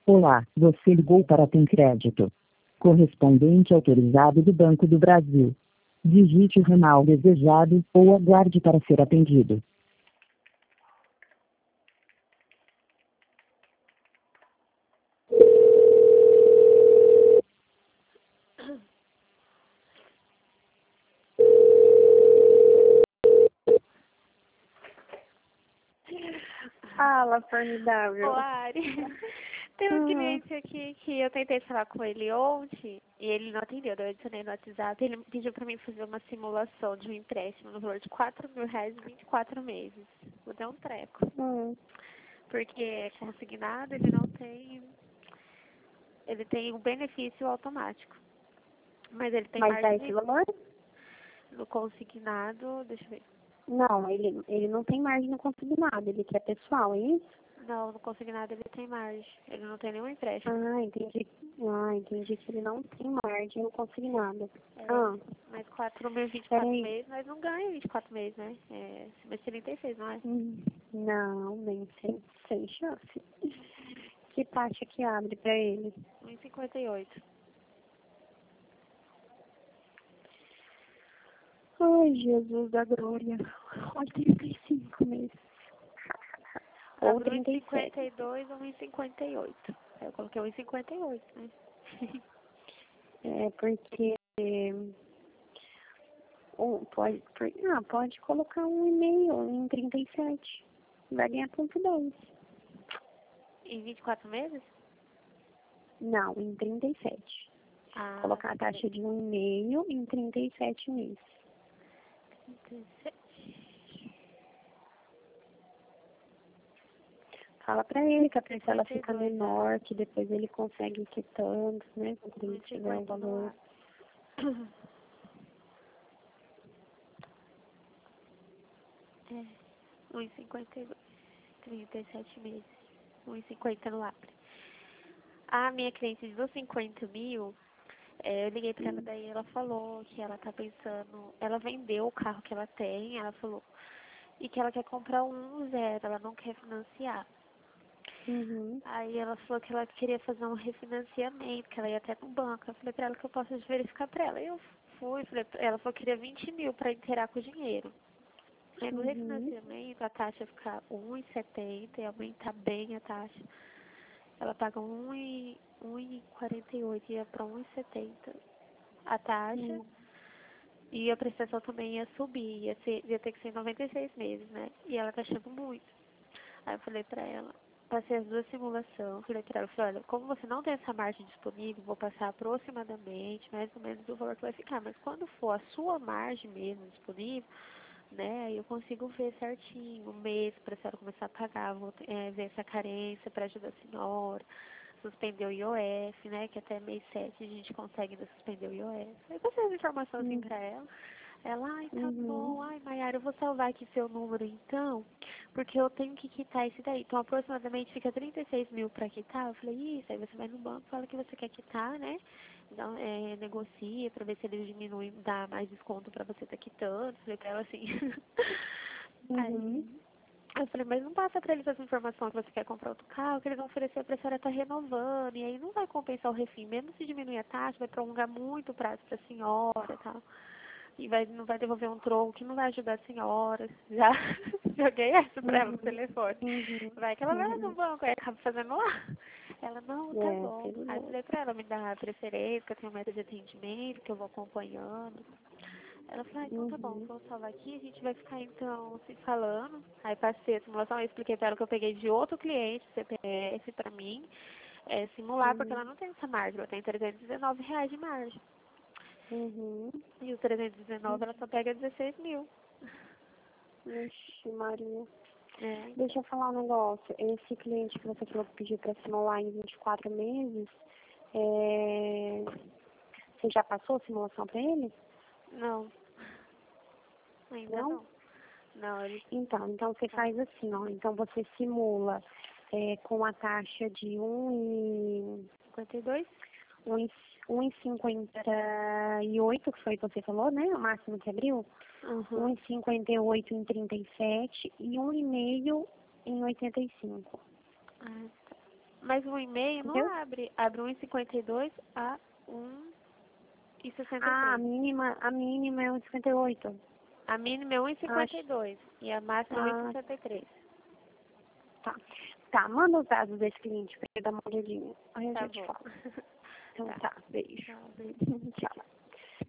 Olá, você ligou para a Crédito. Correspondente autorizado do Banco do Brasil. Digite o ramal desejado ou aguarde para ser atendido. Fala, formidável. Lari, tem um cliente aqui que eu tentei falar com ele ontem e ele não atendeu. Eu adicionei no WhatsApp. Ele pediu pra mim fazer uma simulação de um empréstimo no valor de R$ 4.000 em 24 meses. Vou dar um treco. Porque é consignado, ele não tem. Ele tem um benefício automático. Mas ele tem Mas dá margem esse valor? no consignado. Deixa eu ver. Não, ele não tem margem no consignado, ele quer pessoal, é isso? Não, no consignado ele tem margem. Ele não tem nenhum empréstimo. Entendi que ele não tem margem no consignado. Mas 4.000 em 24 meses, nós não ganhamos 24 meses, né? É, mas 36, não é? Não, nem sem chance. Que taxa que abre pra ele? 1,58. Ai, Jesus da glória. 85 meses. Ou 37. 1,52 ou 1,58. Eu coloquei 1,58, né? É porque pode colocar um e-mail em 37. Vai ganhar ponto 10. Em 24 meses? Não, em 37. Colocar a taxa de um e-mail em 37 meses. 37. Fala pra ele que a parcela fica menor, que depois ele consegue ir quitando, né? Quando ele tiver um valor. É, 1,52. 37 meses. 1,50 no Acre. A minha cliente dos 50 mil, eu liguei pra ela, daí ela falou que ela tá pensando, ela vendeu o carro que ela tem, ela falou, e que ela quer comprar um zero, ela não quer financiar. Aí ela falou que ela queria fazer um refinanciamento, que ela ia até no banco. Eu falei pra ela que eu posso verificar pra ela. Eu fui, ela falou que queria 20 mil pra inteirar com o dinheiro. Aí no refinanciamento a taxa ia ficar 1,70 e aumentar bem a taxa. Ela paga 1,48 ia pra 1,70 a taxa. E a prestação também ia subir, ia ter que ser em 96 meses, né? E ela tá achando muito. Aí eu falei pra ela, passei as duas simulações, falei pra ela, olha, como você não tem essa margem disponível, vou passar aproximadamente, mais ou menos o valor que vai ficar. Mas quando for a sua margem mesmo disponível, né, aí eu consigo ver certinho, um mês pra senhora começar a pagar, vou ver essa carência pra ajudar a senhora, suspender o IOF, né, que até mês 7 a gente consegue ainda suspender o IOF. Aí passei as informações assim pra ela. Ela, ai, tá bom, ai, Maiara, eu vou salvar aqui seu número então, porque eu tenho que quitar esse daí. Então, aproximadamente fica 36 mil pra quitar. Eu falei, isso, aí você vai no banco, fala que você quer quitar, né? Então, negocia pra ver se eles diminuem, dá mais desconto pra você tá quitando. Falei pra ela assim. Aí, eu falei, mas não passa pra eles essa informação que você quer comprar outro carro, que eles vão oferecer pra senhora estar renovando, e aí não vai compensar o refim. Mesmo se diminuir a taxa, vai prolongar muito o prazo pra senhora e tal. E não vai devolver um troco que não vai ajudar a senhora. Já joguei essa pra ela no telefone. Vai que ela vai no banco, aí acaba fazendo lá. Ela, não, tá bom. Aí eu falei pra ela me dar a preferência, que eu tenho meta de atendimento, que eu vou acompanhando. Ela falou, então tá bom, vou salvar aqui, a gente vai ficar então se falando. Aí passei a simulação, eu expliquei pra ela que eu peguei de outro cliente, CPF, pra mim, simular, porque ela não tem essa margem, ela tem R$ 319 de margem. E os 319 ela só pega 16 mil. Vixe, Maria. Deixa eu falar um negócio. Esse cliente que você falou que pediu pra simular em 24 meses, você já passou a simulação pra ele? Não. Ainda não. Não, ele... Então você faz assim, ó. Então você simula com a taxa de 52? 1,58, que foi o que você falou, né? O máximo que abriu. 1,58 em 37 e 1,5 em 85. Ah, tá. Mas o e-mail não Entendeu? abre. Abre 1,52 a 1,63. Ah, a mínima é 1,58. A mínima é 1,52 e a máxima é 1,63. Tá. Tá, manda os dados desse cliente pra eu dar uma olhadinha. Aí eu Tá já te bom. falo. Então tá, beijo. Tchau, beijo. Tchau.